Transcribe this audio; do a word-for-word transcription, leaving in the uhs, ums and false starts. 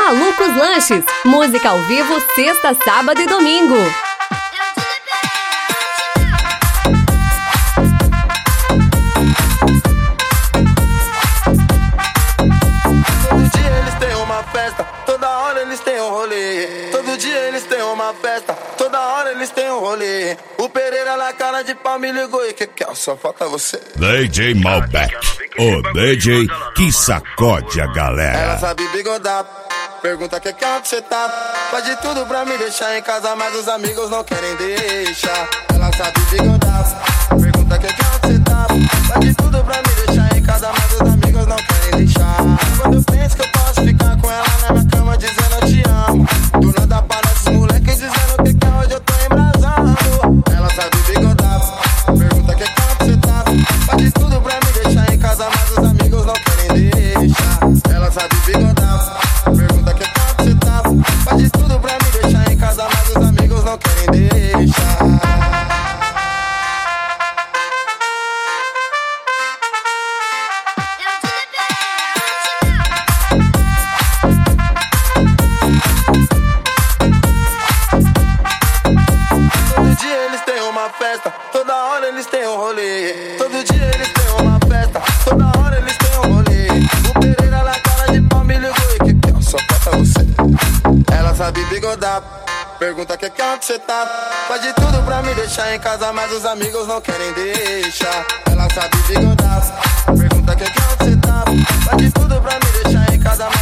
Malucos Lanches, música ao vivo sexta, sábado e domingo. Todo dia eles têm uma festa, toda hora eles têm um rolê. Todo dia eles têm uma festa, toda hora eles têm um rolê. O Pereira na cara de pau me ligou e que que é? Só falta você. D J Malbec, o D J que sacode a galera. Ela sabe bigodar, pergunta que que é onde você tá. Faz de tudo pra me deixar em casa, mas os amigos não querem deixar. Ela sabe bigodar, pergunta que que é onde você tá. Faz de tudo pra me deixar em casa, mas os amigos não querem deixar. Quando eu penso que eu posso ficar com ela na minha cama dizendo eu te amo, do nada aparece os moleques dizendo que que hoje eu tô embrasando. Ela sabe bigodar, pergunta que que é onde você tá. Faz de tudo pra me deixar em casa, mas os amigos não querem deixar. Ela sabe bigodar, pergunta que que é onde você tá. Faz de tudo pra me deixar em casa, mas os amigos não querem deixar. Festa, toda hora eles têm um rolê. Todo dia eles têm uma festa, toda hora eles têm um rolê. O Pereira na cara de pau me ligou e que que é? Só falta você. Ela sabe bigodar, pergunta que que é onde você tá. Faz de tudo pra me deixar em casa, mas os amigos não querem deixar. Ela sabe bigodar, pergunta que que é onde você tá. Faz de tudo pra me deixar em casa,